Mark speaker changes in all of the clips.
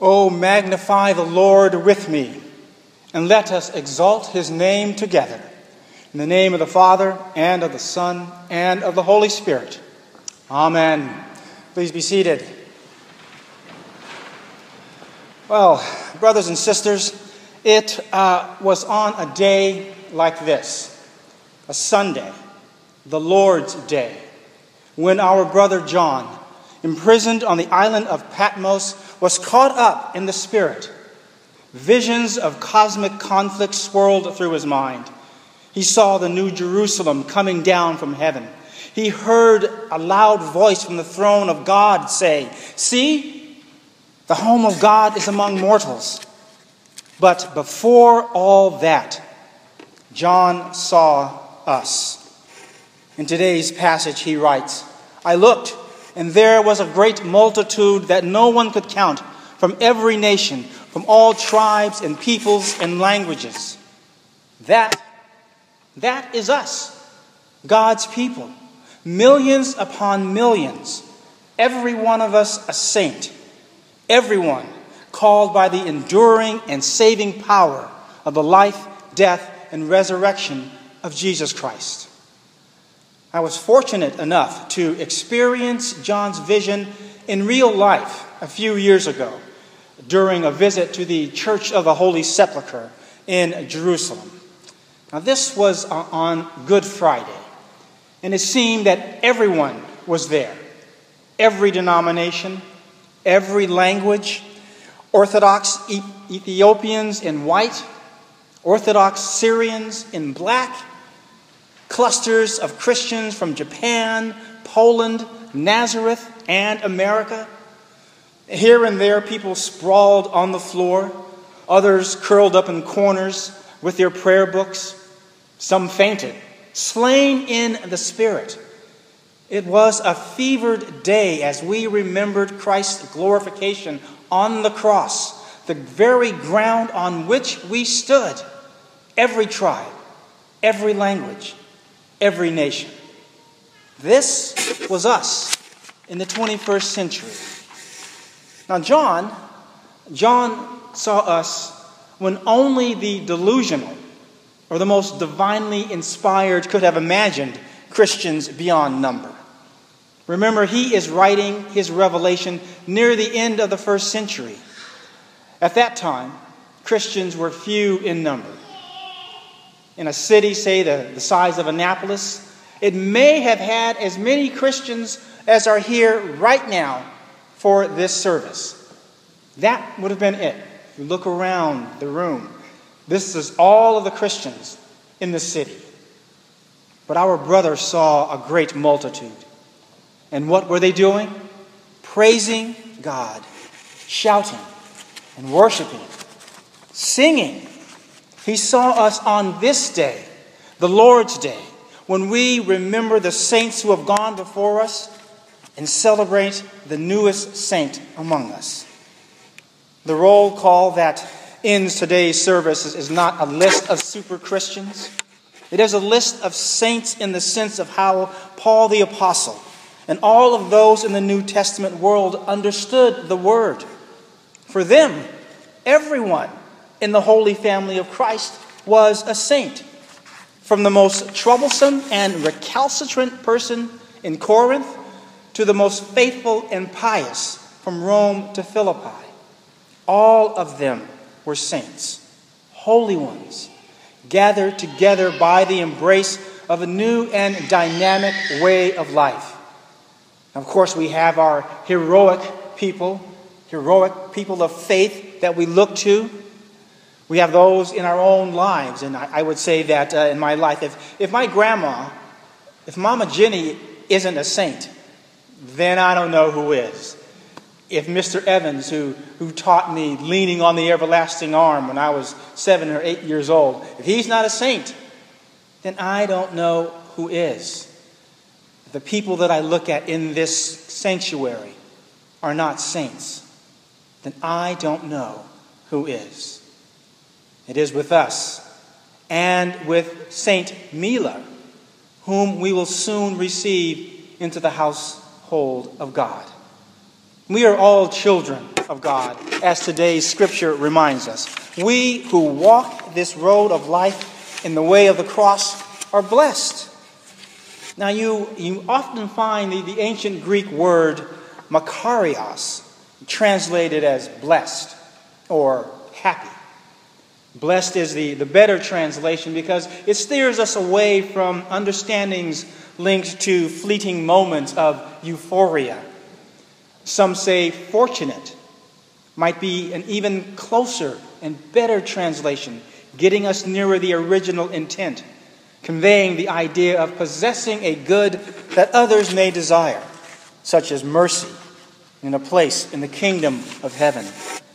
Speaker 1: Oh, magnify the Lord with me, and let us exalt his name together. In the name of the Father, and of the Son, and of the Holy Spirit. Amen. Please be seated. Well, brothers and sisters, it was on a day like this, a Sunday, the Lord's Day, when our brother John, imprisoned on the island of Patmos, was caught up in the Spirit. Visions of cosmic conflict swirled through his mind. He saw the New Jerusalem coming down from heaven. He heard a loud voice from the throne of God say, "See, the home of God is among mortals." But before all that, John saw us. In today's passage, he writes, "I looked, and there was a great multitude that no one could count, from every nation, from all tribes and peoples and languages." That is us, God's people. Millions upon millions. Every one of us a saint. Everyone called by the enduring and saving power of the life, death, and resurrection of Jesus Christ. I was fortunate enough to experience John's vision in real life a few years ago during a visit to the Church of the Holy Sepulchre in Jerusalem. Now, this was on Good Friday, and it seemed that everyone was there. Every denomination, every language, Orthodox Ethiopians in white, Orthodox Syrians in black, clusters of Christians from Japan, Poland, Nazareth, and America. Here and there, people sprawled on the floor, others curled up in corners with their prayer books. Some fainted, slain in the Spirit. It was a fevered day as we remembered Christ's glorification on the cross, the very ground on which we stood. Every tribe, every language, every nation. This was us in the 21st century. Now, John saw us when only the delusional or the most divinely inspired could have imagined Christians beyond number. Remember, he is writing his revelation near the end of the first century. At that time, Christians were few in number. In a city, say, the size of Annapolis, it may have had as many Christians as are here right now for this service. That would have been it. If you look around the room, this is all of the Christians in the city. But our brothers saw a great multitude. And what were they doing? Praising God, shouting and worshiping, singing. He saw us on this day, the Lord's Day, when we remember the saints who have gone before us and celebrate the newest saint among us. The roll call that ends today's service is not a list of super Christians. It is a list of saints in the sense of how Paul the Apostle and all of those in the New Testament world understood the word. For them, everyone in the holy family of Christ was a saint. From the most troublesome and recalcitrant person in Corinth to the most faithful and pious from Rome to Philippi. All of them were saints, holy ones, gathered together by the embrace of a new and dynamic way of life. Of course, we have our heroic people of faith that we look to. We have those in our own lives, and I would say that in my life, if my grandma, if Mama Jenny isn't a saint, then I don't know who is. If Mr. Evans, who taught me leaning on the everlasting arm when I was 7 or 8 years old, if he's not a saint, then I don't know who is. The people that I look at in this sanctuary are not saints, then I don't know who is. It is with us and with Saint Mila, whom we will soon receive into the household of God. We are all children of God, as today's scripture reminds us. We who walk this road of life in the way of the cross are blessed. Now, you often find the ancient Greek word makarios translated as blessed or happy. Blessed is the better translation because it steers us away from understandings linked to fleeting moments of euphoria. Some say fortunate might be an even closer and better translation, getting us nearer the original intent, conveying the idea of possessing a good that others may desire, such as mercy in a place in the kingdom of heaven.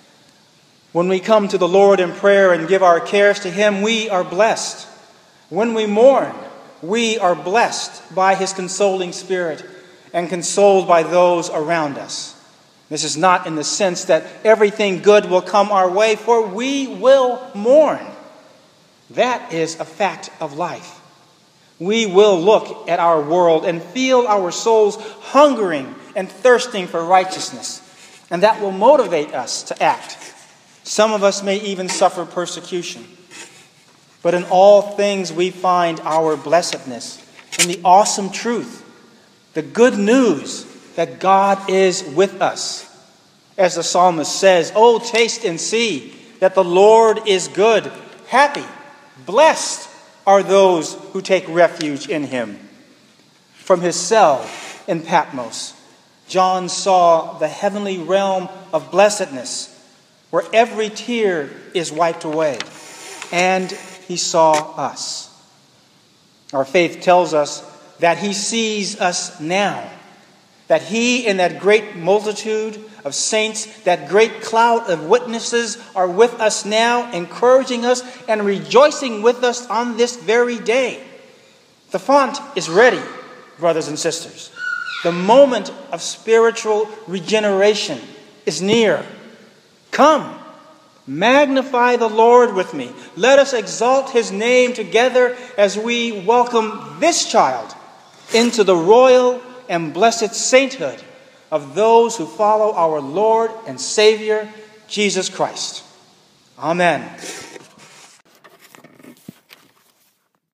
Speaker 1: When we come to the Lord in prayer and give our cares to Him, we are blessed. When we mourn, we are blessed by His consoling Spirit and consoled by those around us. This is not in the sense that everything good will come our way, for we will mourn. That is a fact of life. We will look at our world and feel our souls hungering and thirsting for righteousness, and that will motivate us to act. Some of us may even suffer persecution. But in all things we find our blessedness in the awesome truth, the good news that God is with us. As the psalmist says, "Oh, taste and see that the Lord is good. Happy, blessed are those who take refuge in Him." From his cell in Patmos, John saw the heavenly realm of blessedness, where every tear is wiped away, and he saw us. Our faith tells us that He sees us now, that He and that great multitude of saints, that great cloud of witnesses are with us now, encouraging us and rejoicing with us on this very day. The font is ready, brothers and sisters. The moment of spiritual regeneration is near. Come, magnify the Lord with me. Let us exalt His name together as we welcome this child into the royal and blessed sainthood of those who follow our Lord and Savior, Jesus Christ. Amen.